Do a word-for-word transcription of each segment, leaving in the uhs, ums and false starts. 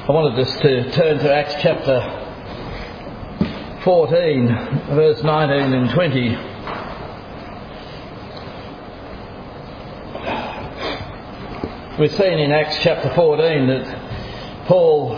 I wanted us to turn to Acts chapter fourteen, verse nineteen and twenty. We've seen in Acts chapter fourteen that Paul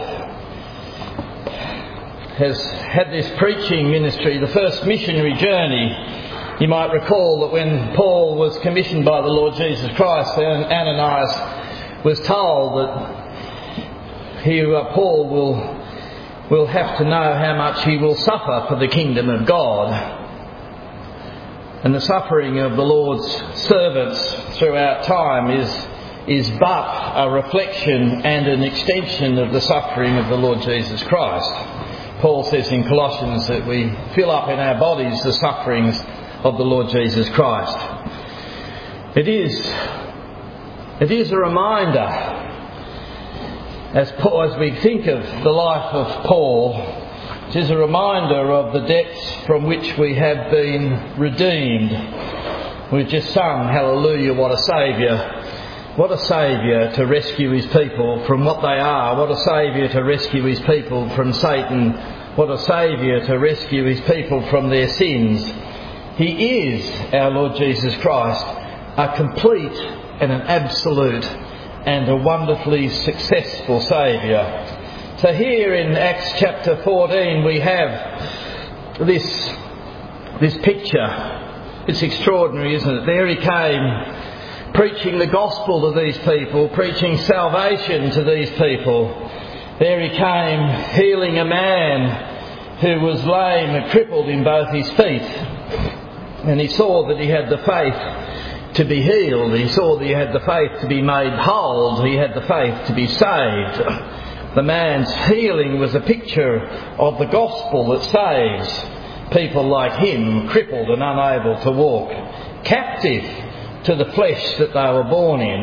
has had this preaching ministry, the first missionary journey. You might recall that when Paul was commissioned by the Lord Jesus Christ, Ananias was told that he, uh, Paul will, will have to know how much he will suffer for the kingdom of God. And the suffering of the Lord's servants throughout time is, is but a reflection and an extension of the suffering of the Lord Jesus Christ. Paul says in Colossians that we fill up in our bodies the sufferings of the Lord Jesus Christ. It is, it is a reminder, as, Paul, as we think of the life of Paul, it is a reminder of the depths from which we have been redeemed. We've just sung, Hallelujah, what a Saviour. What a Saviour to rescue his people from what they are. What a Saviour to rescue his people from Satan. What a Saviour to rescue his people from their sins. He is, our Lord Jesus Christ, a complete and an absolute and a wonderfully successful Saviour. So here in Acts chapter fourteen we have this, this picture. It's extraordinary, isn't it? There he came, preaching the gospel to these people, preaching salvation to these people. There he came, healing a man who was lame and crippled in both his feet. And he saw that he had the faith to be healed. He saw that he had the faith to be made whole. He had the faith to be saved. The man's healing was a picture of the gospel that saves people like him, crippled and unable to walk, captive to the flesh that they were born in.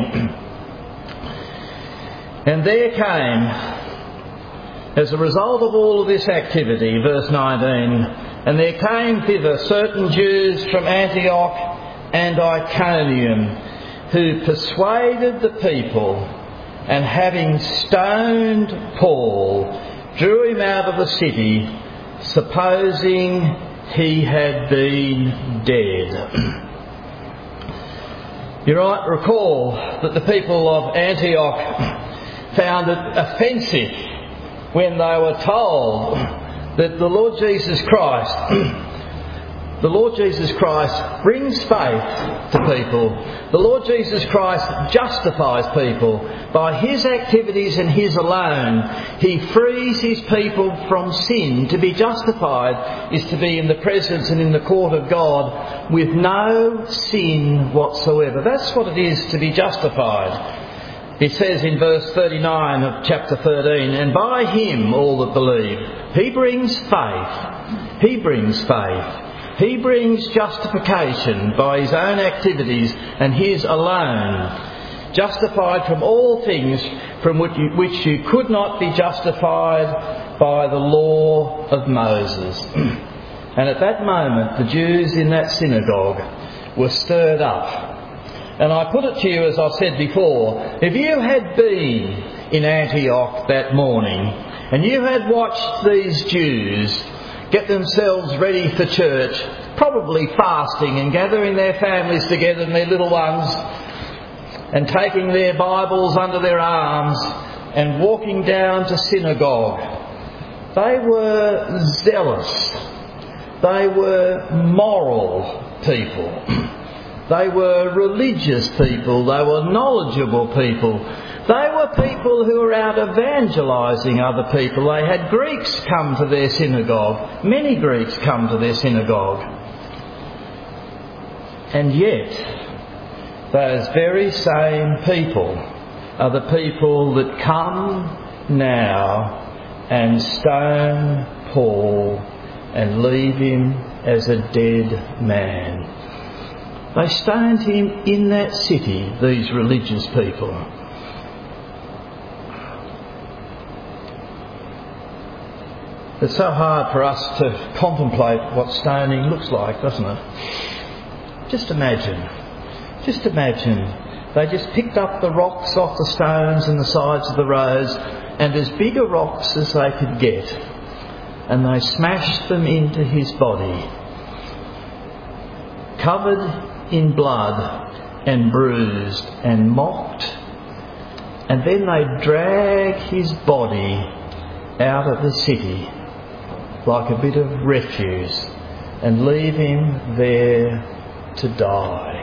And there came, as a result of all of this activity, verse nineteen, and there came thither certain Jews from Antioch and Iconium, who persuaded the people, and having stoned Paul, drew him out of the city, supposing he had been dead. You might recall that the people of Antioch found it offensive when they were told that the Lord Jesus Christ, the Lord Jesus Christ brings faith to people. The Lord Jesus Christ justifies people by his activities and his alone. He frees his people from sin. To be justified is to be in the presence and in the court of God with no sin whatsoever. That's what it is to be justified. It says in verse thirty-nine of chapter thirteen, and by him all that believe. He brings faith. He brings faith. He brings justification by his own activities and his alone. Justified from all things from which you, which you could not be justified by the law of Moses. And at that moment the Jews in that synagogue were stirred up. And I put it to you, as I've said before, if you had been in Antioch that morning and you had watched these Jews get themselves ready for church, probably fasting and gathering their families together and their little ones and taking their Bibles under their arms and walking down to synagogue, they were zealous. They were moral people. They were religious people. They were knowledgeable people. They were people who were out evangelising other people. They had Greeks come to their synagogue. Many Greeks come to their synagogue. And yet, those very same people are the people that come now and stone Paul and leave him as a dead man. They stoned him in that city, these religious people. It's so hard for us to contemplate what stoning looks like, doesn't it? Just imagine. Just imagine. They just picked up the rocks off the stones and the sides of the roads and as big a rocks as they could get, and they smashed them into his body, covered in blood and bruised and mocked, and then they drag his body out of the city like a bit of refuse and leave him there to die.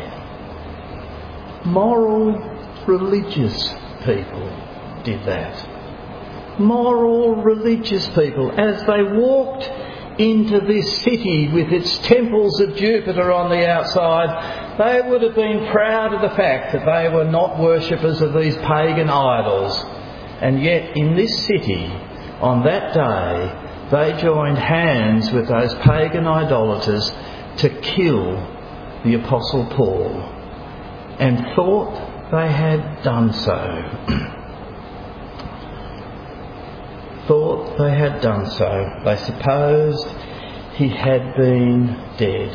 Moral, religious people did that. Moral, religious people, as they walked into this city with its temples of Jupiter on the outside, they would have been proud of the fact that they were not worshippers of these pagan idols. And yet in this city, on that day, they joined hands with those pagan idolaters to kill the Apostle Paul, and thought they had done so. thought they had done so. They supposed he had been dead.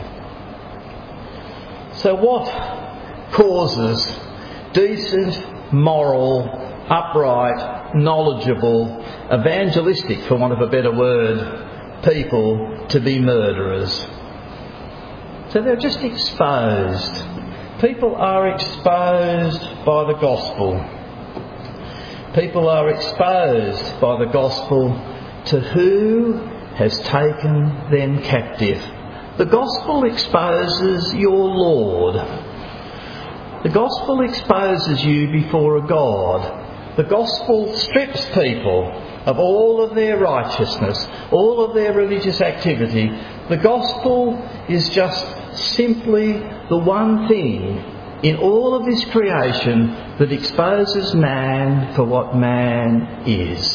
So what causes decent, moral, upright, knowledgeable, evangelistic, for want of a better word, people to be murderers? So they're just exposed. People are exposed by the gospel. People are exposed by the gospel to who has taken them captive. The gospel exposes your Lord. The gospel exposes you before a God. The gospel strips people of all of their righteousness, all of their religious activity. The gospel is just simply the one thing in all of this creation that exposes man for what man is.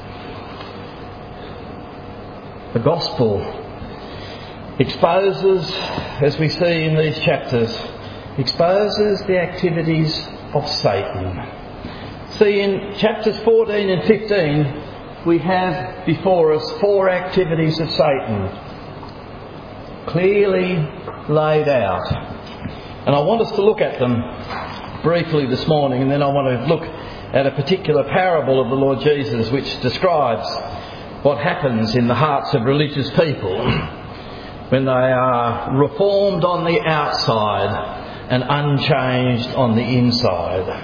The gospel exposes, as we see in these chapters, exposes the activities of Satan. See, in chapters fourteen and fifteen, we have before us four activities of Satan, clearly laid out. And I want us to look at them briefly this morning, and then I want to look at a particular parable of the Lord Jesus which describes what happens in the hearts of religious people when they are reformed on the outside and unchanged on the inside.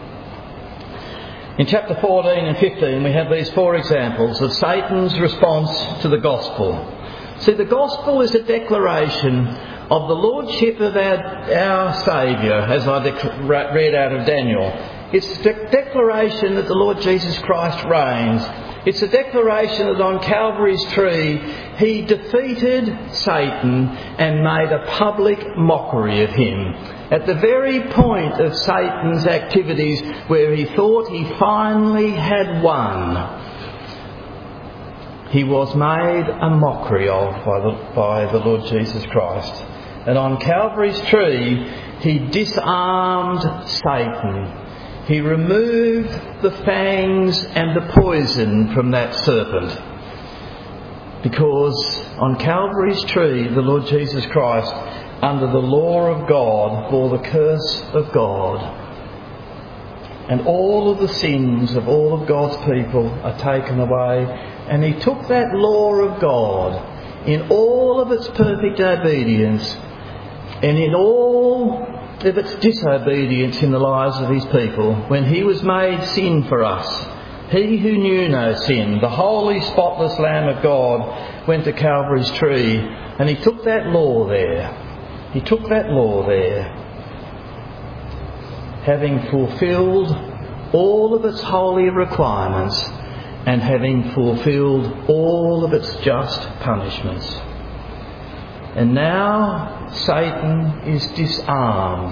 In chapter fourteen and fifteen we have these four examples of Satan's response to the gospel. See, the gospel is a declaration of the lordship of our, our Saviour, as I dec- read out of Daniel. It's a de- declaration that the Lord Jesus Christ reigns. It's a declaration that on Calvary's tree he defeated Satan and made a public mockery of him. At the very point of Satan's activities where he thought he finally had won, he was made a mockery of by the, by the Lord Jesus Christ. And on Calvary's tree, he disarmed Satan. He removed the fangs and the poison from that serpent. Because on Calvary's tree, the Lord Jesus Christ, under the law of God, bore the curse of God. And all of the sins of all of God's people are taken away. And he took that law of God in all of its perfect obedience and in all of its disobedience in the lives of his people, when he was made sin for us. He who knew no sin, the holy, spotless Lamb of God, went to Calvary's tree and he took that law there. He took that law there, having fulfilled all of its holy requirements and having fulfilled all of its just punishments. And now Satan is disarmed.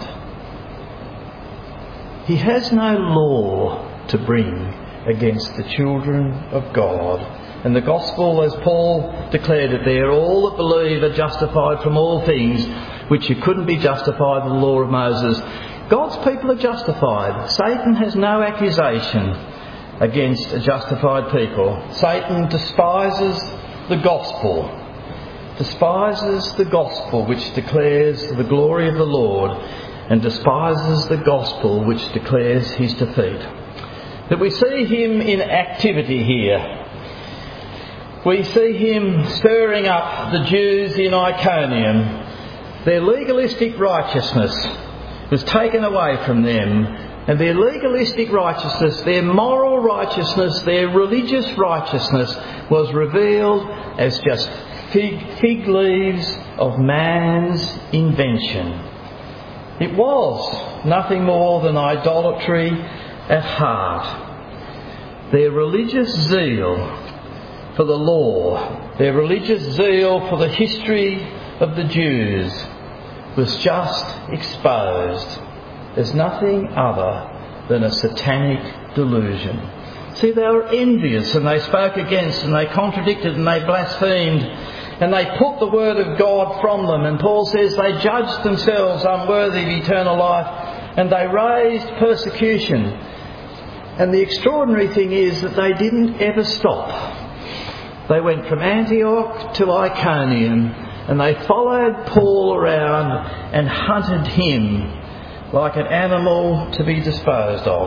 He has no law to bring against the children of God. And the gospel, as Paul declared it there, all that believe are justified from all things which you couldn't be justified in the law of Moses. God's people are justified. Satan has no accusation against a justified people. Satan despises the gospel. Despises the gospel which declares the glory of the Lord, and despises the gospel which declares his defeat. that we see him in activity here. We see him stirring up the Jews in Iconium. Their legalistic righteousness was taken away from them, and their legalistic righteousness, their moral righteousness, their religious righteousness was revealed as just fig, fig leaves of man's invention. It was nothing more than idolatry at heart. Their religious zeal for the law, their religious zeal for the history of the Jews was just exposed as nothing other than a satanic delusion. See, they were envious, and they spoke against, and they contradicted, and they blasphemed, and they put the word of God from them. And Paul says they judged themselves unworthy of eternal life, and they raised persecution. And the extraordinary thing is that they didn't ever stop. They went from Antioch to Iconium, and they followed Paul around and hunted him like an animal to be disposed of.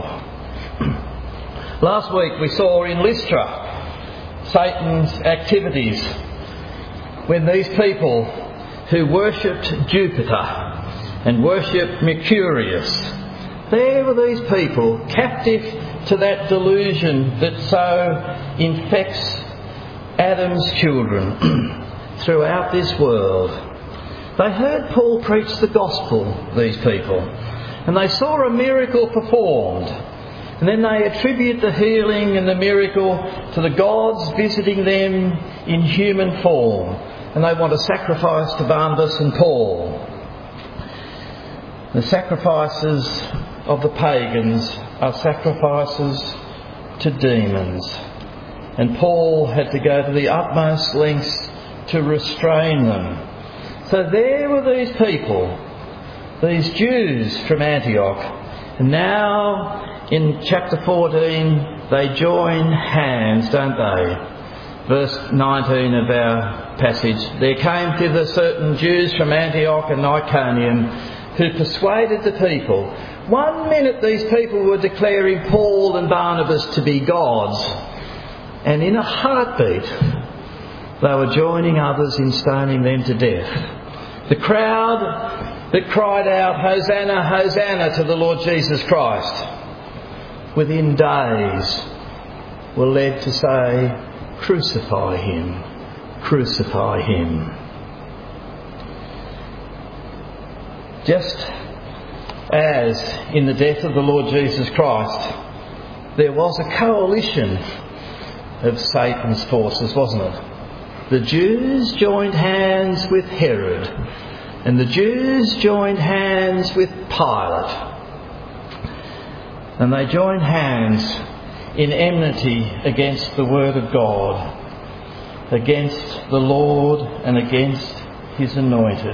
Last week we saw in Lystra Satan's activities when these people who worshipped Jupiter and worshipped Mercurius, there were these people captive to that delusion that so infects Adam's children throughout this world. They heard Paul preach the gospel, these people, and they saw a miracle performed, and then they attribute the healing and the miracle to the gods visiting them in human form, and they want to sacrifice to Barnabas and Paul. The sacrifices of the pagans are sacrifices to demons, and Paul had to go to the utmost lengths to restrain them. So there were these people, these Jews from Antioch, and now in chapter fourteen they join hands, don't they? Verse nineteen of our passage. There came thither certain Jews from Antioch and Iconium who persuaded the people. One minute these people were declaring Paul and Barnabas to be gods, and in a heartbeat they were joining others in stoning them to death. The crowd that cried out, Hosanna, Hosanna to the Lord Jesus Christ, within days were led to say, crucify him, crucify him. Just as in the death of the Lord Jesus Christ, there was a coalition of Satan's forces, wasn't it? The Jews joined hands with Herod, and the Jews joined hands with Pilate, and they joined hands in enmity against the Word of God, against the Lord and against His anointed.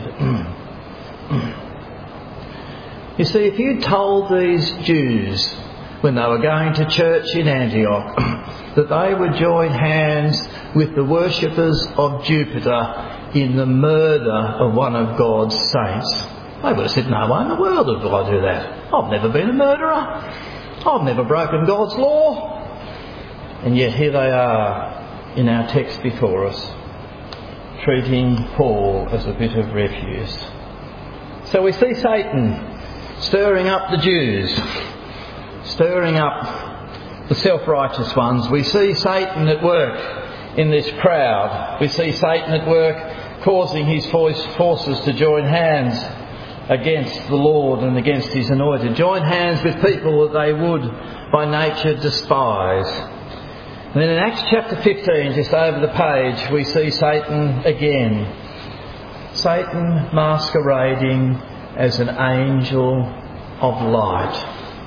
You see, if you told these Jews when they were going to church in Antioch that they would join hands with the worshippers of Jupiter in the murder of one of God's saints, they would have said, no way in the world would I do that. I've never been a murderer. I've never broken God's law. And yet here they are in our text before us, treating Paul as a bit of refuse. So we see Satan stirring up the Jews, stirring up the self-righteous ones. We see Satan at work in this crowd. We see Satan at work causing his forces to join hands against the Lord and against His anointed. Join hands with people that they would by nature despise. And then in Acts chapter fifteen, just over the page, we see Satan again. Satan masquerading as an angel of light.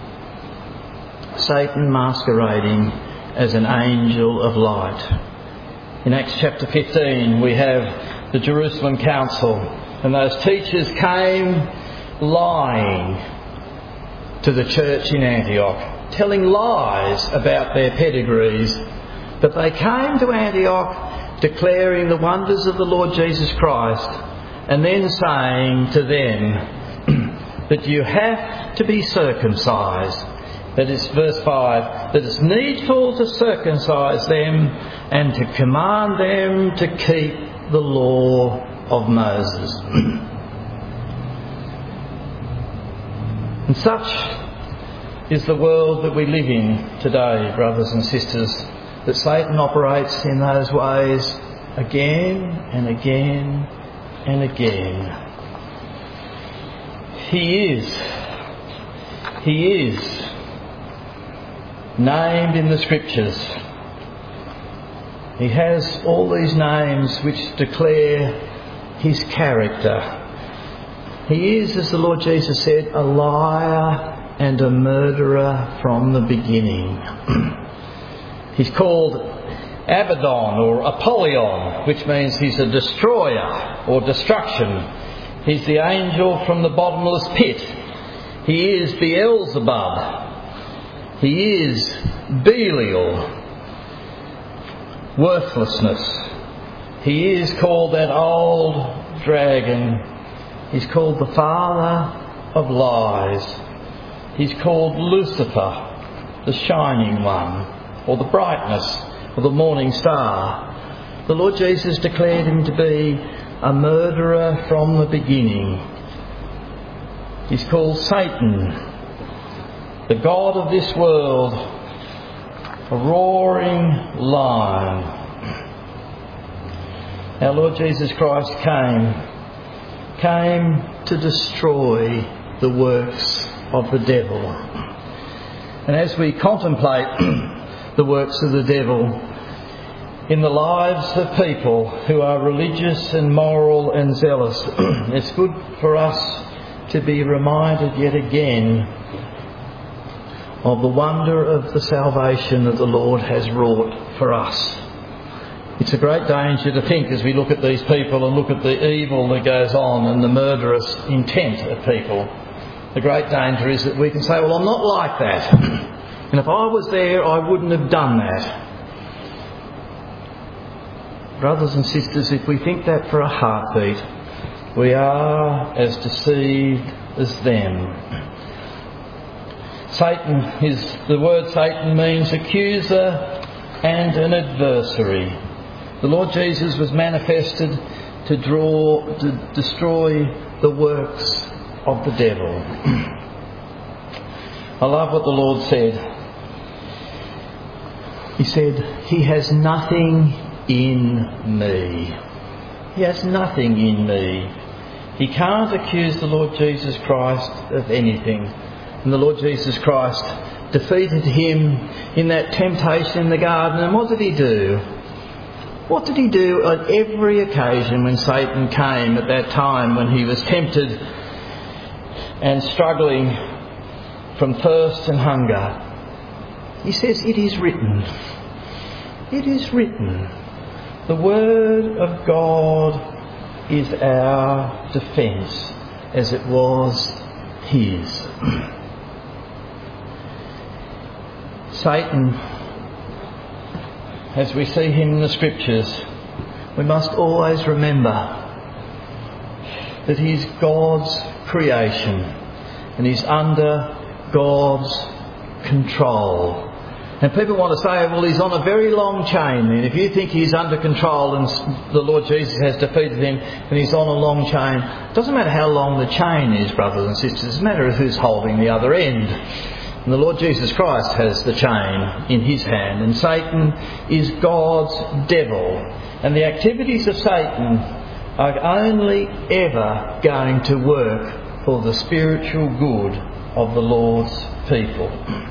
Satan masquerading as an angel of light. In Acts chapter fifteen we have the Jerusalem Council, and those teachers came lying to the church in Antioch, telling lies about their pedigrees. But they came to Antioch declaring the wonders of the Lord Jesus Christ, and then saying to them that you have to be circumcised that it's verse five, that it's needful to circumcise them and to command them to keep the law of Moses. And such is the world that we live in today, brothers and sisters, that Satan operates in those ways again and again and again. He is, he is named in the Scriptures. He has all these names which declare his character. He is, as the Lord Jesus said, a liar and a murderer from the beginning. He's called Abaddon or Apollyon, which means he's a destroyer or destruction. He's the angel from the bottomless pit. He is Beelzebub. He is Belial, worthlessness. He is called that old dragon. He's called the father of lies. He's called Lucifer, the shining one, or the brightness, or the morning star. The Lord Jesus declared him to be a murderer from the beginning. He's called Satan, the god of this world, a roaring lion. Our Lord Jesus Christ came, came to destroy the works of the devil. And as we contemplate the works of the devil in the lives of people who are religious and moral and zealous, it's good for us to be reminded yet again of the wonder of the salvation that the Lord has wrought for us. It's a great danger to think, as we look at these people and look at the evil that goes on and the murderous intent of people, the great danger is that we can say, well, I'm not like that. And if I was there, I wouldn't have done that. Brothers and sisters, if we think that for a heartbeat, we are as deceived as them. Satan is, the word Satan means accuser and an adversary. The Lord Jesus was manifested to draw, to destroy the works of the devil. I love what the Lord said. He said, He has nothing in me. He has nothing in me. He can't accuse the Lord Jesus Christ of anything. And the Lord Jesus Christ defeated him in that temptation in the garden. And what did he do? What did he do on every occasion when Satan came at that time when he was tempted and struggling from thirst and hunger? He says, it is written. It is written. The Word of God is our defence, as it was his. Satan, as we see him in the Scriptures, we must always remember that he's God's creation and he's under God's control. And people want to say, well, he's on a very long chain. And if you think he's under control and the Lord Jesus has defeated him and he's on a long chain, it doesn't matter how long the chain is, brothers and sisters. It's a matter of who's holding the other end. And the Lord Jesus Christ has the chain in his hand. And Satan is God's devil. And the activities of Satan are only ever going to work for the spiritual good of the Lord's people.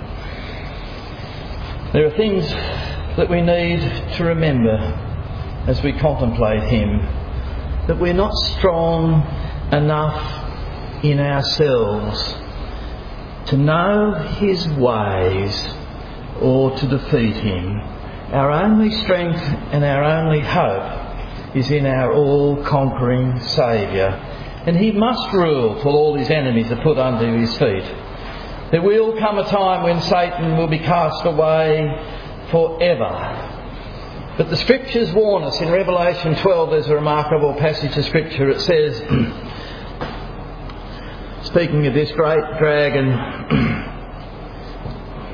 There are things that we need to remember as we contemplate him. That we're not strong enough in ourselves to know his ways or to defeat him. Our only strength and our only hope is in our all-conquering Saviour. And he must rule till all his enemies are put under his feet. There will come a time when Satan will be cast away forever. But the Scriptures warn us. In Revelation twelve there's a remarkable passage of Scripture. It says, speaking of this great dragon,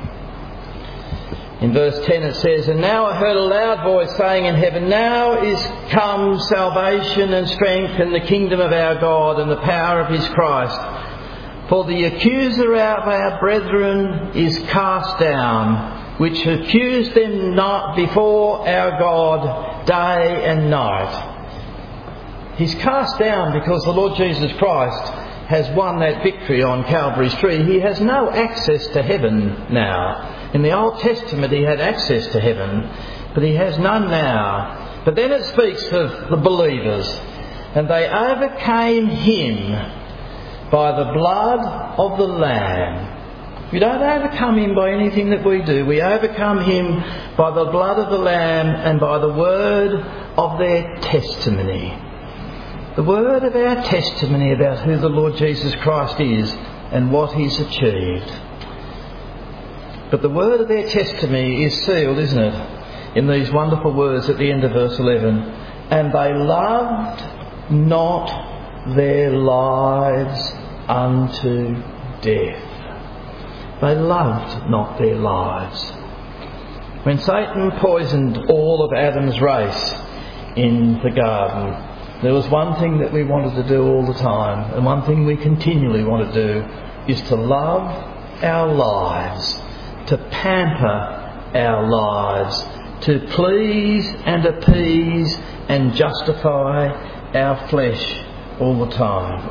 In verse ten it says, "And now I heard a loud voice saying in heaven, Now is come salvation and strength and the kingdom of our God and the power of his Christ. For the accuser of our brethren is cast down, which accused them not before our God day and night." He's cast down because the Lord Jesus Christ has won that victory on Calvary's tree. He has no access to heaven now. In the Old Testament he had access to heaven, but he has none now. But then it speaks of the believers, and they overcame him by the blood of the Lamb. We don't overcome him by anything that we do. We overcome him by the blood of the Lamb and by the word of their testimony. The word of our testimony about who the Lord Jesus Christ is and what he's achieved. But the word of their testimony is sealed, isn't it, in these wonderful words at the end of verse eleven. "And they loved not their lives unto death." They loved not their lives. When Satan poisoned all of Adam's race in the garden, there was one thing that we wanted to do all the time, and one thing we continually want to do, is to love our lives, to pamper our lives, to please and appease and justify our flesh all the time.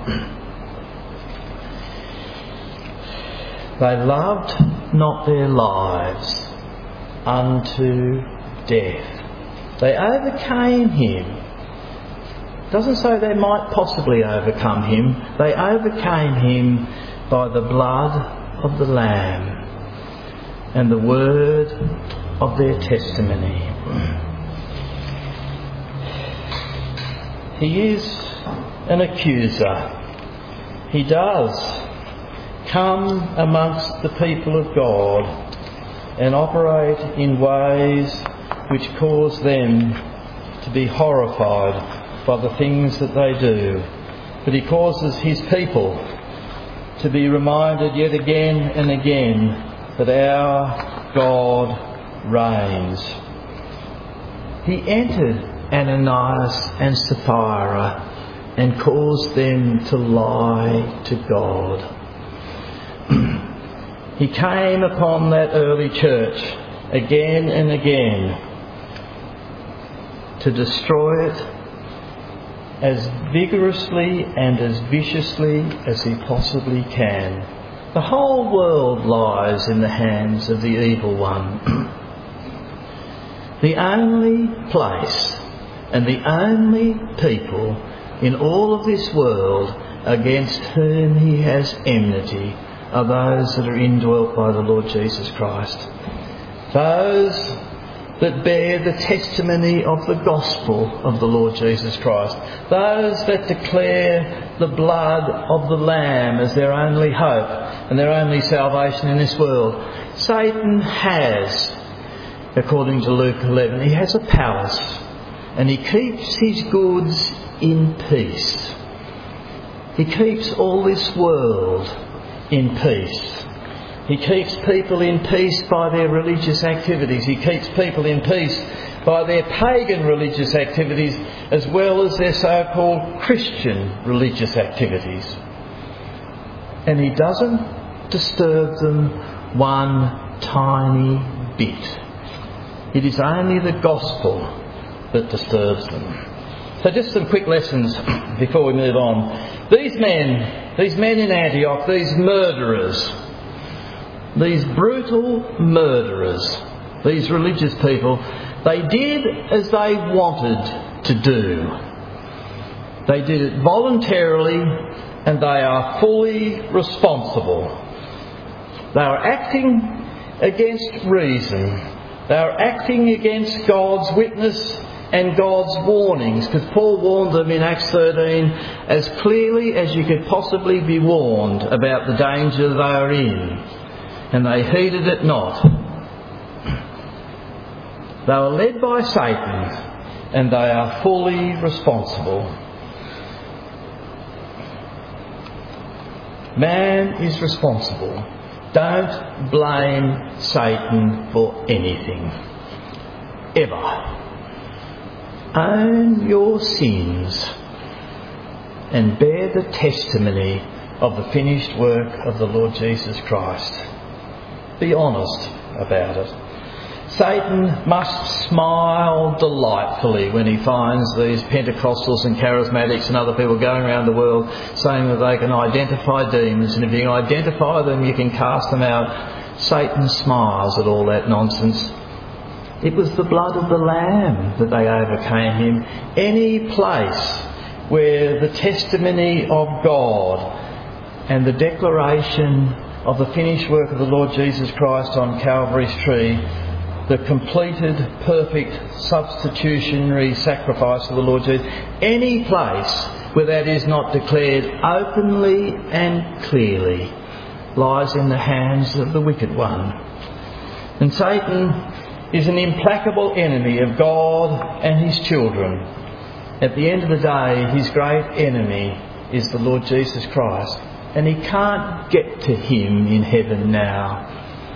They loved not their lives unto death. They overcame him. It doesn't say they might possibly overcome him. They overcame him by the blood of the Lamb and the word of their testimony. He is an accuser. He does come amongst the people of God and operate in ways which cause them to be horrified by the things that they do. But he causes his people to be reminded yet again and again that our God reigns. He entered Ananias and Sapphira and caused them to lie to God. He came upon that early church again and again to destroy it as vigorously and as viciously as he possibly can. The whole world lies in the hands of the evil one. The only place and the only people in all of this world against whom he has enmity are those that are indwelt by the Lord Jesus Christ. Those that bear the testimony of the gospel of the Lord Jesus Christ. Those that declare the blood of the Lamb as their only hope and their only salvation in this world. Satan has, according to Luke eleven, he has a palace and he keeps his goods in peace. He keeps all this world in peace. He keeps people in peace by their religious activities. He keeps people in peace by their pagan religious activities as well as their so-called Christian religious activities. And he doesn't disturb them one tiny bit. It is only the gospel that disturbs them. So just some quick lessons before we move on. These men, these men in Antioch, these murderers, these brutal murderers, these religious people, they did as they wanted to do. They did it voluntarily and they are fully responsible. They are acting against reason. They are acting against God's witness and God's warnings, because Paul warned them in Acts thirteen as clearly as you could possibly be warned about the danger they are in. And they heeded it not. They were led by Satan and they are fully responsible. Man is responsible Don't blame Satan for anything. Ever. Own your sins and bear the testimony of the finished work of the Lord Jesus Christ. Be honest about it. Satan must smile delightfully when he finds these Pentecostals and Charismatics and other people going around the world saying that they can identify demons, and if you can identify them you can cast them out. Satan smiles at all that nonsense. It was the blood of the Lamb that they overcame him. Any place where the testimony of God and the declaration of the finished work of the Lord Jesus Christ on Calvary's tree, the completed, perfect, substitutionary sacrifice of the Lord Jesus, any place where that is not declared openly and clearly lies in the hands of the wicked one. And Satan is an implacable enemy of God and his children. At the end of the day, his great enemy is the Lord Jesus Christ, and he can't get to him in heaven now.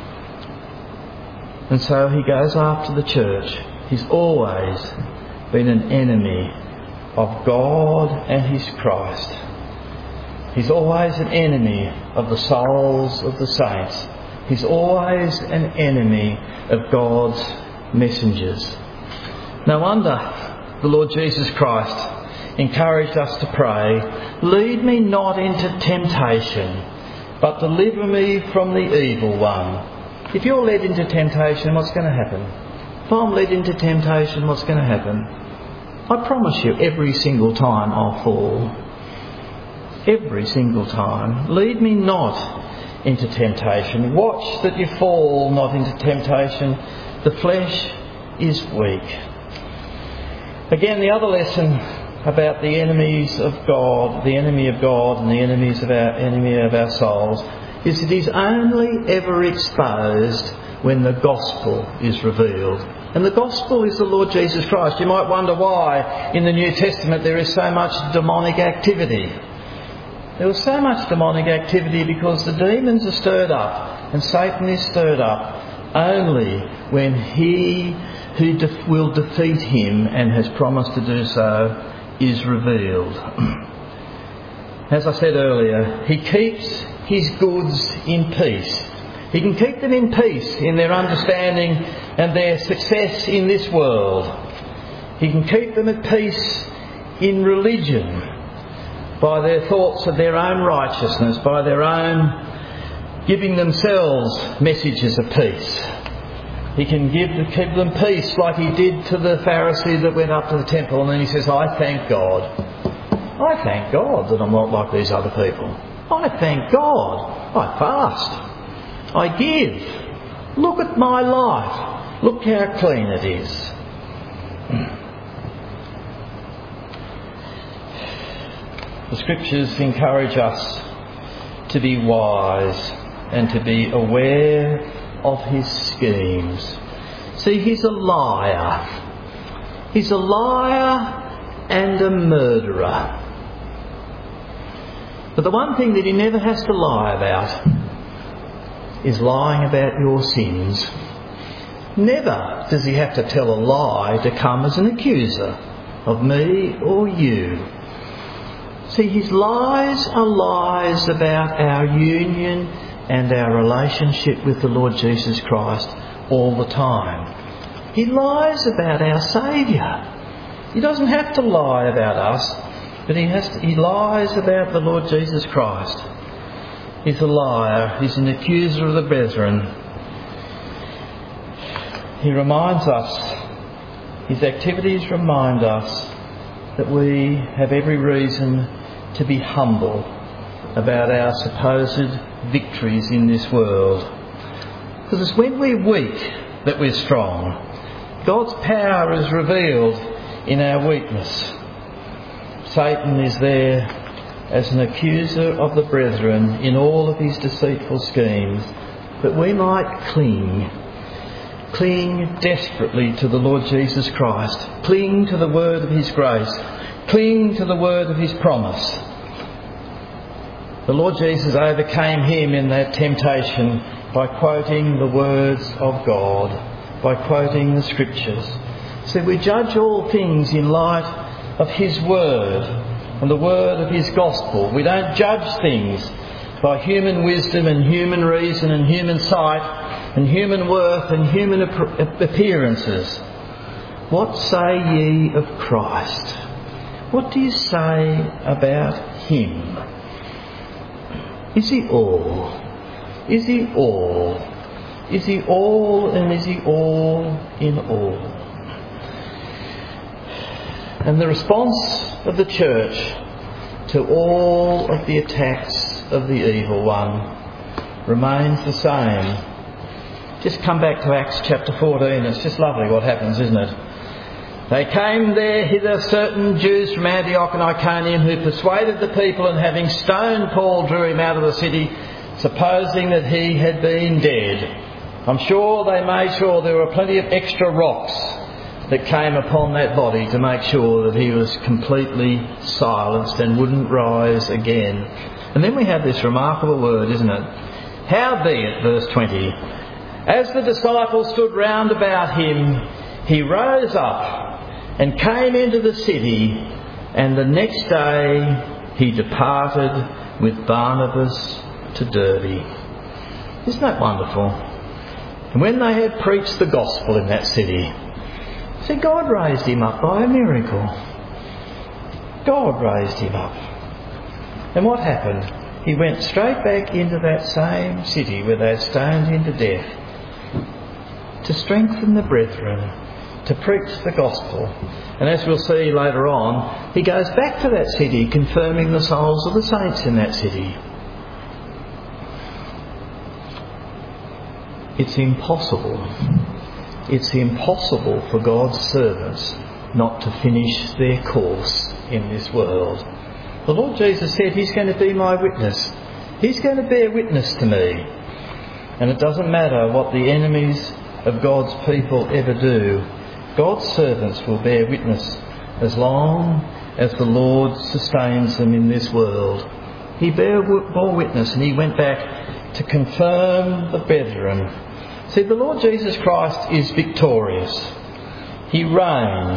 And so he goes after the church. He's always been an enemy of God and his Christ. He's always an enemy of the souls of the saints. He's always an enemy of God's messengers. No wonder the Lord Jesus Christ encouraged us to pray, "Lead me not into temptation, but deliver me from the evil one." If you're led into temptation, what's going to happen? If I'm led into temptation, what's going to happen? I promise you, every single time I'll fall. Every single time. Lead me not into temptation. Watch that you fall not into temptation. The flesh is weak. Again, the other lesson about the enemies of God, the enemy of God and the enemies of our enemy of our souls, is it is only ever exposed when the gospel is revealed. And the gospel is the Lord Jesus Christ. You might wonder why in the New Testament there is so much demonic activity. There was so much demonic activity because the demons are stirred up and Satan is stirred up only when he who de- will defeat him and has promised to do so is revealed. As I said earlier, he keeps his goods in peace. He can keep them in peace in their understanding and their success in this world. He can keep them at peace in religion by their thoughts of their own righteousness, by their own giving themselves messages of peace. He can give keep them peace like he did to the Pharisee that went up to the temple, and then he says, "I thank God. I thank God that I'm not like these other people. I thank God. I fast. I give. Look at my life. Look how clean it is." The Scriptures encourage us to be wise and to be aware of his schemes. See, he's a liar. He's a liar and a murderer. But the one thing that he never has to lie about is lying about your sins. Never does he have to tell a lie to come as an accuser of me or you. See, his lies are lies about our union and our relationship with the Lord Jesus Christ all the time. He lies about our Saviour. He doesn't have to lie about us, but he has to, he lies about the Lord Jesus Christ. He's a liar. He's an accuser of the brethren. He reminds us, his activities remind us that we have every reason to be humble about our supposed victories in this world. Because it's when we're weak that we're strong. God's power is revealed in our weakness. Satan is there as an accuser of the brethren in all of his deceitful schemes, but we might cling. Cling desperately to the Lord Jesus Christ. Cling to the word of his grace. Cling to the word of his promise. The Lord Jesus overcame him in that temptation by quoting the words of God, by quoting the Scriptures. So we judge all things in light of his word and the word of his gospel. We don't judge things by human wisdom and human reason and human sight and human worth and human appearances. What say ye of Christ? What do you say about him? Is he all? Is he all? Is he all and is he all in all? And the response of the church to all of the attacks of the evil one remains the same. Just come back to Acts chapter fourteen. It's just lovely what happens, isn't it? They came there hither certain Jews from Antioch and Iconium who persuaded the people, and having stoned Paul drew him out of the city, supposing that he had been dead. I'm sure they made sure there were plenty of extra rocks that came upon that body to make sure that he was completely silenced and wouldn't rise again. And then we have this remarkable word, isn't it? Howbeit, verse twenty, as the disciples stood round about him, he rose up and came into the city, and the next day he departed with Barnabas to Derbe. Isn't that wonderful? And when they had preached the gospel in that city, see, God raised him up by a miracle. God raised him up. And what happened? He went straight back into that same city where they had stoned him to death, to strengthen the brethren, to preach the gospel. And as we'll see later on, he goes back to that city, confirming the souls of the saints in that city. It's impossible. It's impossible for God's servants not to finish their course in this world. The Lord Jesus said he's going to be my witness. He's going to bear witness to me. And it doesn't matter what the enemies of God's people ever do. God's servants will bear witness as long as the Lord sustains them in this world. He bore witness, and he went back to confirm the brethren. See, the Lord Jesus Christ is victorious. He reigns.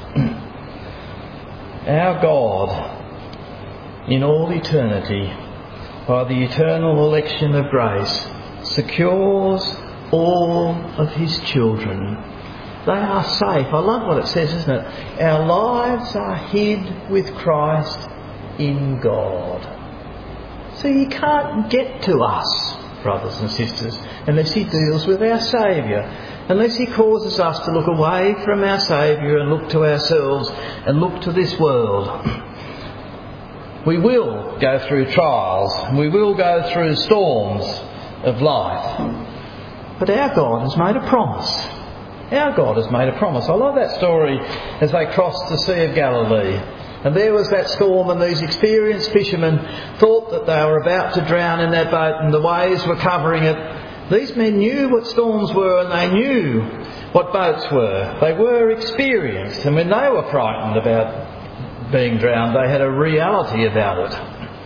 Our God, in all eternity, by the eternal election of grace, secures all of his children. They are safe. I love what it says, isn't it? Our lives are hid with Christ in God. So you can't get to us, brothers and sisters, unless he deals with our Saviour. Unless he causes us to look away from our Saviour and look to ourselves and look to this world. We will go through trials. We will go through storms of life. But our God has made a promise. Our God has made a promise. I love that story as they crossed the Sea of Galilee. And there was that storm, and these experienced fishermen thought that they were about to drown in that boat and the waves were covering it. These men knew what storms were, and they knew what boats were. They were experienced, and when they were frightened about being drowned, they had a reality about it.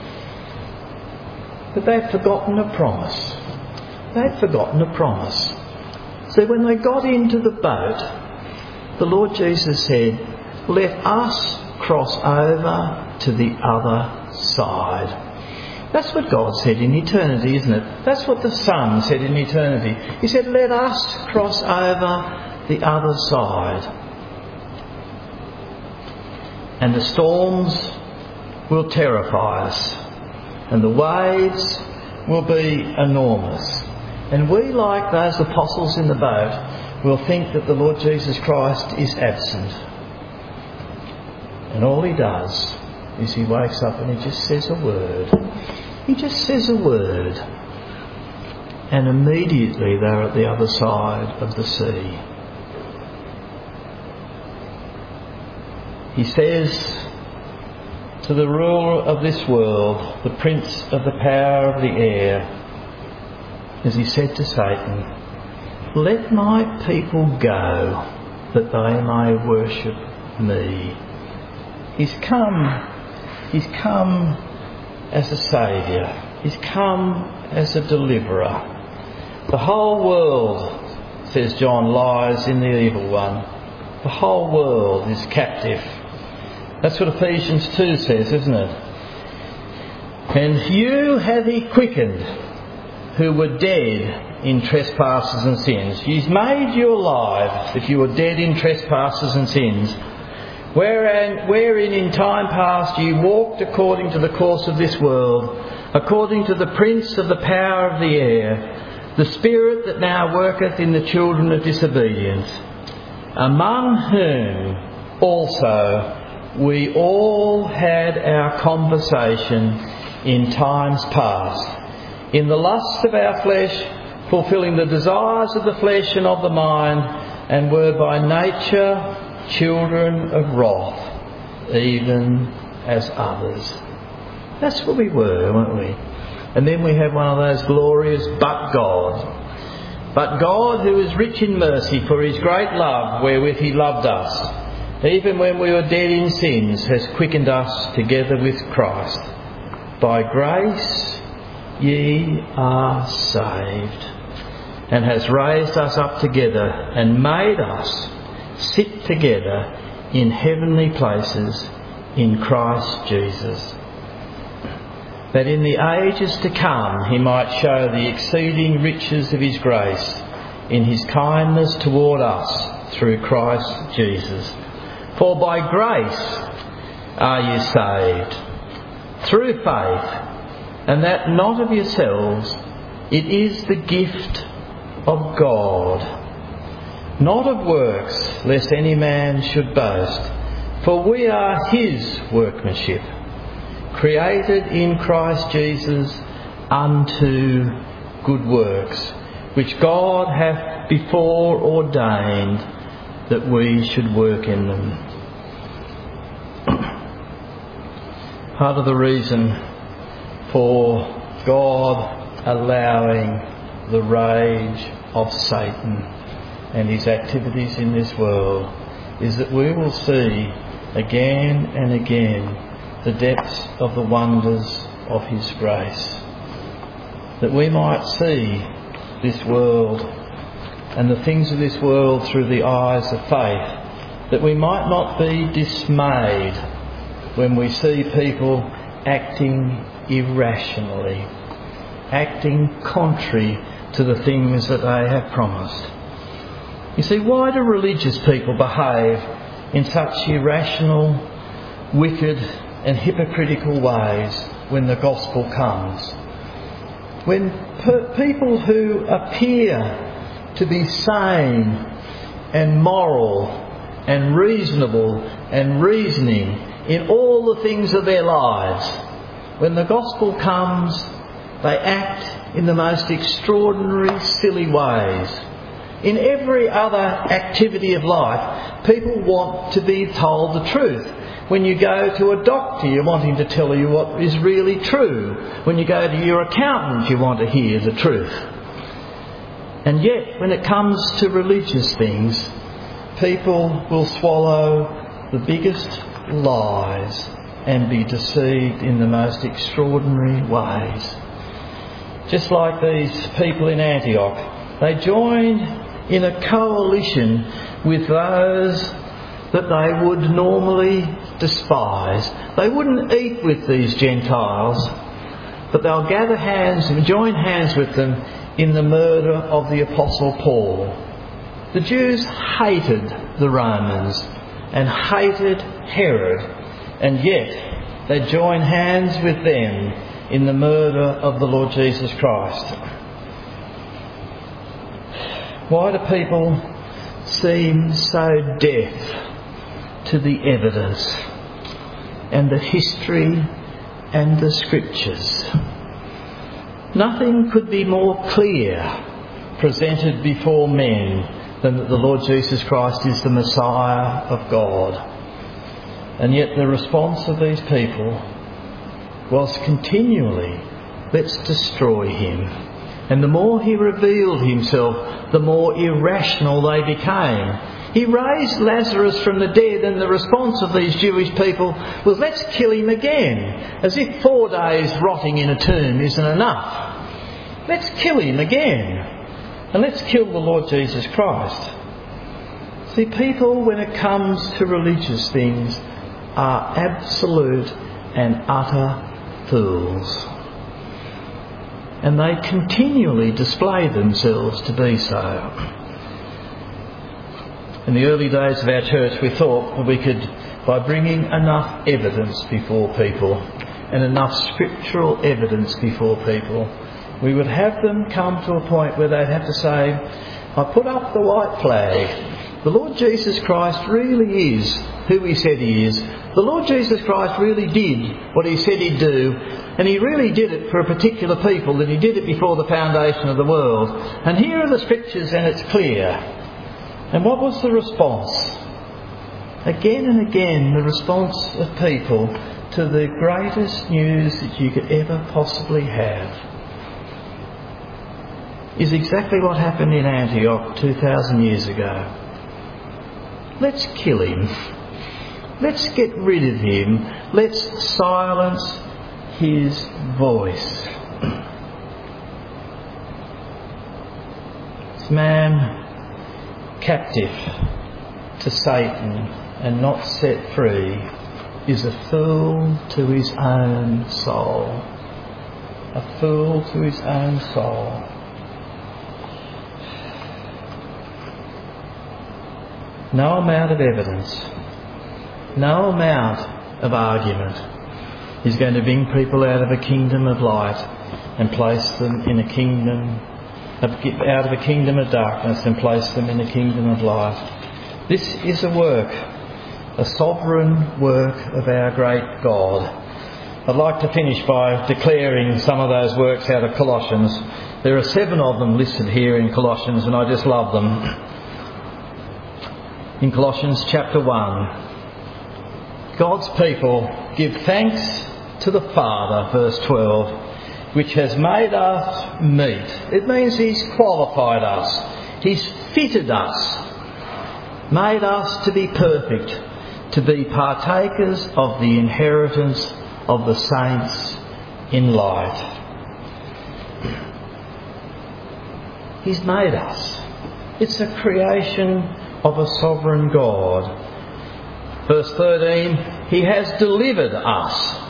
But they'd forgotten a promise. They'd forgotten a promise. So when they got into the boat, the Lord Jesus said, let us cross over to the other side. That's what God said in eternity, isn't it? That's what the Son said in eternity. He said, let us cross over the other side. And the storms will terrify us, and the waves will be enormous. And we, like those apostles in the boat, will think that the Lord Jesus Christ is absent. And all he does is he wakes up and he just says a word. He just says a word. And immediately they're at the other side of the sea. He says to the ruler of this world, the prince of the power of the air, as he said to Satan, let my people go that they may worship me. He's come, he's come as a saviour. He's come as a deliverer. The whole world, says John, lies in the evil one. The whole world is captive. That's what Ephesians two says, isn't it? And you hath he quickened, who were dead in trespasses and sins. He's made you alive if you were dead in trespasses and sins, wherein, wherein in time past you walked according to the course of this world, according to the prince of the power of the air, the spirit that now worketh in the children of disobedience, among whom also we all had our conversation in times past, in the lusts of our flesh, fulfilling the desires of the flesh and of the mind, and were by nature children of wrath, even as others. That's what we were, weren't we? And then we have one of those glorious but God. But God, who is rich in mercy, for his great love wherewith he loved us, even when we were dead in sins, has quickened us together with Christ. By grace ye are saved, and has raised us up together and made us sit together in heavenly places in Christ Jesus, that in the ages to come he might show the exceeding riches of his grace in his kindness toward us through Christ Jesus. For by grace are you saved, through faith, and that not of yourselves, it is the gift of God, not of works, lest any man should boast. For we are his workmanship, created in Christ Jesus unto good works, which God hath before ordained that we should work in them. Part of the reason for God allowing the rage of Satan and his activities in this world is that we will see again and again the depths of the wonders of his grace, that we might see this world and the things of this world through the eyes of faith, that we might not be dismayed when we see people acting irrationally, acting contrary to the things that they have promised. You see, why do religious people behave in such irrational, wicked and hypocritical ways when the gospel comes? When per- people who appear to be sane and moral and reasonable and reasoning in all the things of their lives, when the gospel comes, they act in the most extraordinary, silly ways. In every other activity of life, people want to be told the truth. When you go to a doctor, you want him to tell you what is really true. When you go to your accountant, you want to hear the truth. And yet, when it comes to religious things, people will swallow the biggest lies and be deceived in the most extraordinary ways. Just like these people in Antioch, they joined in a coalition with those that they would normally despise. They wouldn't eat with these Gentiles, but they'll gather hands and join hands with them in the murder of the Apostle Paul. The Jews hated the Romans and hated Herod, and yet they join hands with them in the murder of the Lord Jesus Christ. Why do people seem so deaf to the evidence and the history and the scriptures? Nothing could be more clear presented before men than that the Lord Jesus Christ is the Messiah of God. And yet the response of these people was continually, let's destroy him. And the more he revealed himself, the more irrational they became. He raised Lazarus from the dead, and the response of these Jewish people was, let's kill him again, as if four days rotting in a tomb isn't enough. Let's kill him again, and let's kill the Lord Jesus Christ. See, people, when it comes to religious things, are absolute and utter fools. And they continually display themselves to be so. In the early days of our church, we thought that we could, by bringing enough evidence before people and enough scriptural evidence before people, we would have them come to a point where they'd have to say, I put up the white flag. The Lord Jesus Christ really is who he said he is. The Lord Jesus Christ really did what he said he'd do, and he really did it for a particular people, and he did it before the foundation of the world. And here are the scriptures, and it's clear. And what was the response? Again and again, the response of people to the greatest news that you could ever possibly have is exactly what happened in Antioch two thousand years ago. Let's kill him. Let's get rid of him. Let's silence his voice. This man, captive to Satan and not set free, is a fool to his own soul. A fool to his own soul. No amount of evidence, no amount of argument is going to bring people out of a kingdom of light and place them in a kingdom of, out of a kingdom of darkness and place them in a kingdom of light. This is a work, a sovereign work of our great God. I'd like to finish by declaring some of those works out of Colossians. There are seven of them listed here in Colossians, and I just love them. In Colossians chapter one, God's people give thanks to the Father, verse twelve, which has made us meet. It means he's qualified us. He's fitted us, made us to be perfect, to be partakers of the inheritance of the saints in light. He's made us. It's a creation of a sovereign God. Verse thirteen, he has delivered us.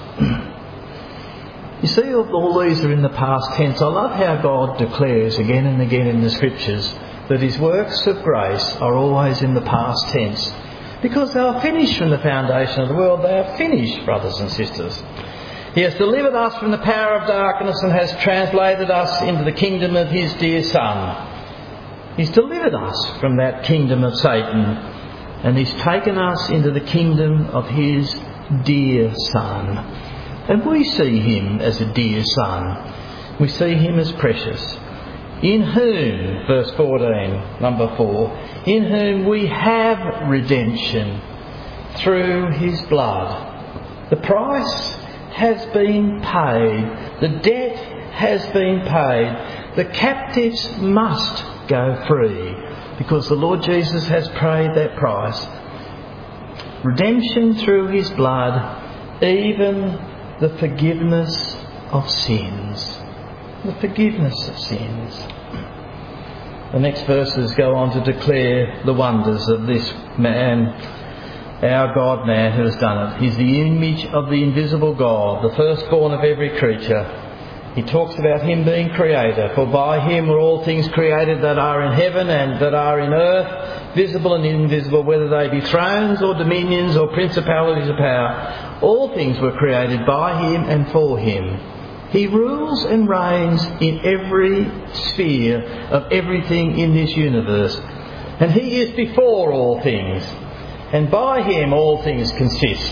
You see, all these are in the past tense. I love how God declares again and again in the scriptures that his works of grace are always in the past tense, because they are finished from the foundation of the world. They are finished, brothers and sisters. He has delivered us from the power of darkness and has translated us into the kingdom of his dear Son. He's delivered us from that kingdom of Satan, and he's taken us into the kingdom of his dear Son. And we see him as a dear Son. We see him as precious. In whom, verse fourteen, number four, in whom we have redemption through his blood. The price has been paid. The debt has been paid. The captives must go free, because the Lord Jesus has paid that price. Redemption through his blood, even the forgiveness of sins. The forgiveness of sins. The next verses go on to declare the wonders of this man, our God-man who has done it. He's the image of the invisible God, the firstborn of every creature. He talks about him being creator, for by him are all things created that are in heaven and that are in earth, visible and invisible, whether they be thrones or dominions or principalities of power. All things were created by him and for him. He rules and reigns in every sphere of everything in this universe. And he is before all things, and by him all things consist.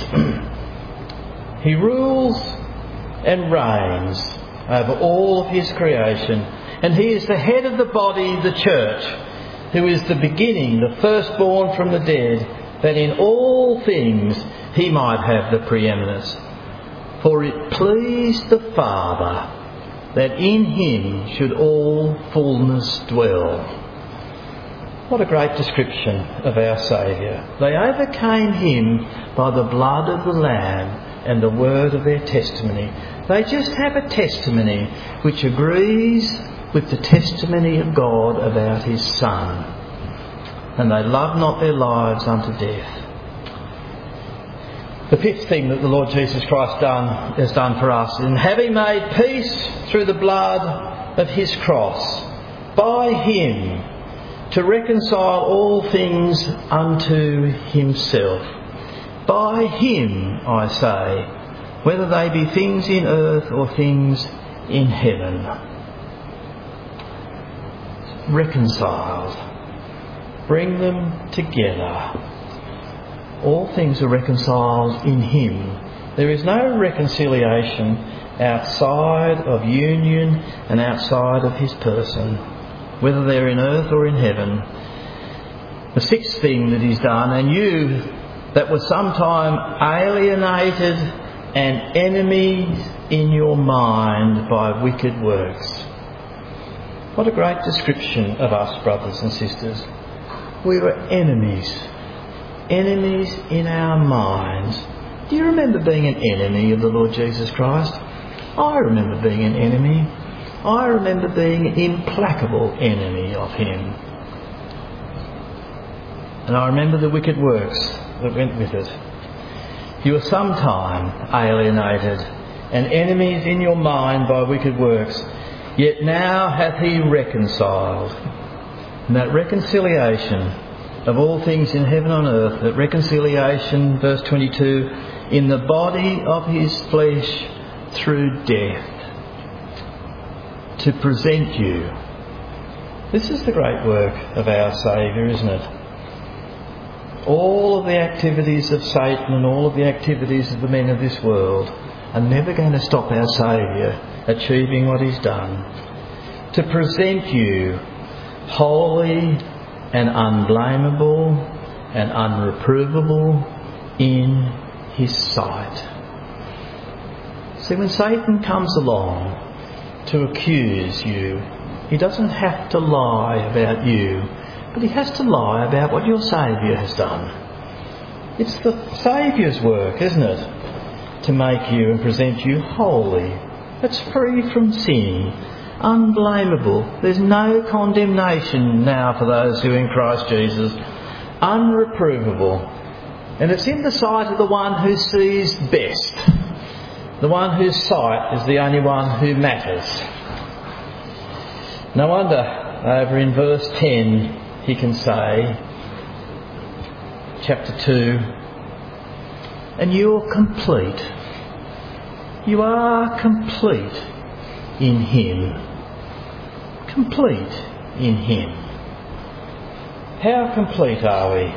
He rules and reigns over all of his creation, and he is the head of the body, the church, who is the beginning, the firstborn from the dead, that in all things he might have the preeminence. For it pleased the Father that in him should all fullness dwell. What a great description of our Saviour. They overcame him by the blood of the Lamb and the word of their testimony. They just have a testimony which agrees with the testimony of God about his Son. And they love not their lives unto death. The fifth thing that the Lord Jesus Christ done, has done for us, in having made peace through the blood of his cross, by him to reconcile all things unto himself. By him, I say, whether they be things in earth or things in heaven. Reconciled. Bring them together. All things are reconciled in him. There is no reconciliation outside of union and outside of his person, whether they're in earth or in heaven. The sixth thing that he's done, and you that were sometime alienated and enemies in your mind by wicked works. What a great description of us, brothers and sisters. We were enemies. Enemies in our minds. Do you remember being an enemy of the Lord Jesus Christ? I remember being an enemy. I remember being an implacable enemy of him. And I remember the wicked works that went with it. You were sometime alienated and enemies in your mind by wicked works, yet now hath he reconciled. And that reconciliation of all things in heaven and earth, that reconciliation, verse twenty-two, in the body of his flesh through death, to present you. This is the great work of our Saviour, isn't it? All of the activities of Satan and all of the activities of the men of this world are never going to stop our Saviour achieving what he's done. To present you holy and unblameable and unreprovable in his sight. See, when Satan comes along to accuse you, he doesn't have to lie about you, but he has to lie about what your Saviour has done. It's the Saviour's work, isn't it, to make you and present you holy. That's free from sin, unblameable. There's no condemnation now for those who are in Christ Jesus. Unreprovable. And it's in the sight of the one who sees best. The one whose sight is the only one who matters. No wonder over in verse ten he can say, chapter two, and you're complete. You are complete in him. Complete in him. How complete are we?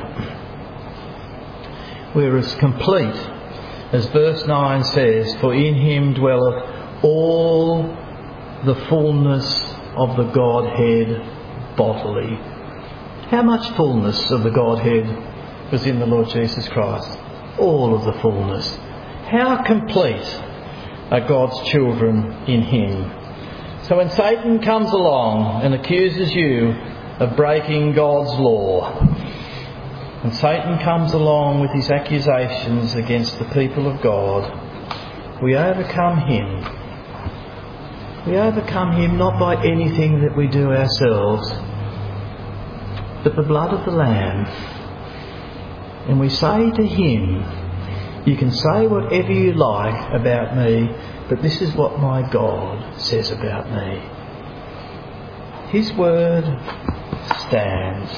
We're as complete as verse nine says, for in him dwelleth all the fullness of the Godhead bodily. How much fullness of the Godhead was in the Lord Jesus Christ? All of the fullness. How complete are God's children in him? So when Satan comes along and accuses you of breaking God's law, and Satan comes along with his accusations against the people of God, we overcome him. We overcome him not by anything that we do ourselves, but the blood of the Lamb. And we say to him, you can say whatever you like about me, but this is what my God says about me. His word stands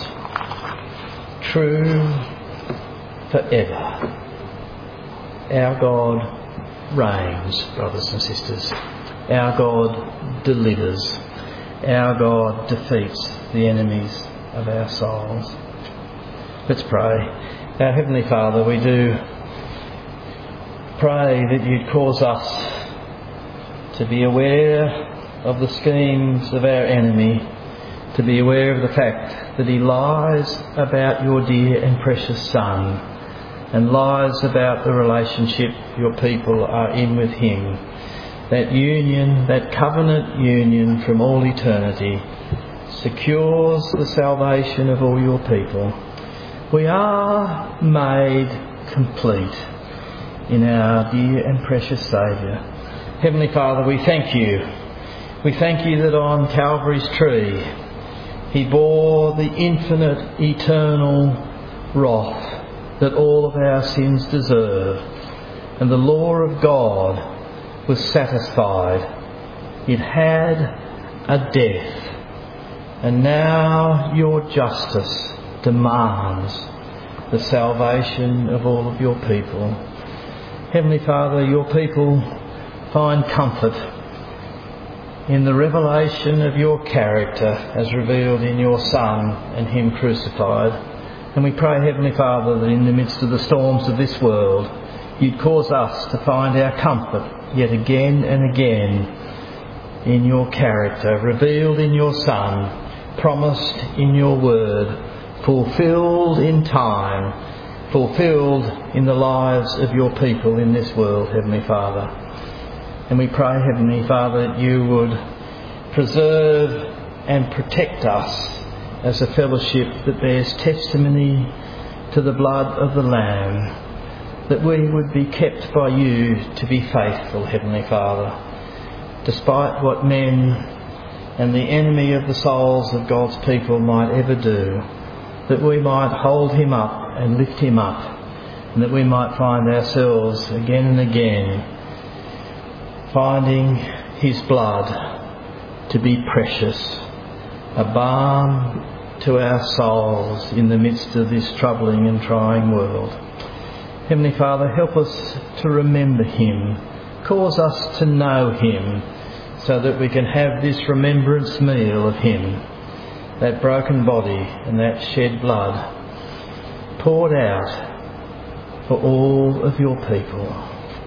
true forever. Our God reigns, brothers and sisters. Our God delivers. Our God defeats the enemies of our souls. Let's pray. Our Heavenly Father, we do pray that you'd cause us to be aware of the schemes of our enemy, to be aware of the fact that he lies about your dear and precious Son, and lies about the relationship your people are in with him. That union, that covenant union from all eternity, secures the salvation of all your people. We are made complete in our dear and precious Saviour. Heavenly Father, we thank you. We thank you that on Calvary's tree he bore the infinite, eternal wrath that all of our sins deserve, and the law of God was satisfied. It had a death, and now your justice demands the salvation of all of your people. Heavenly Father, your people find comfort in the revelation of your character as revealed in your Son and him crucified. And we pray, Heavenly Father, that in the midst of the storms of this world, you'd cause us to find our comfort yet again and again in your character, revealed in your Son, promised in your word, fulfilled in time, fulfilled in the lives of your people in this world, Heavenly Father. And we pray, Heavenly Father, that you would preserve and protect us as a fellowship that bears testimony to the blood of the Lamb, that we would be kept by you to be faithful, Heavenly Father, despite what men and the enemy of the souls of God's people might ever do, that we might hold him up and lift him up, and that we might find ourselves again and again finding his blood to be precious, a balm to our souls in the midst of this troubling and trying world. Heavenly Father, help us to remember him. Cause us to know him so that we can have this remembrance meal of him, that broken body and that shed blood poured out for all of your people.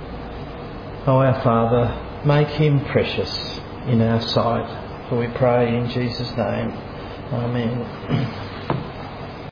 O our Father, make him precious in our sight, for we pray in Jesus' name. Amen.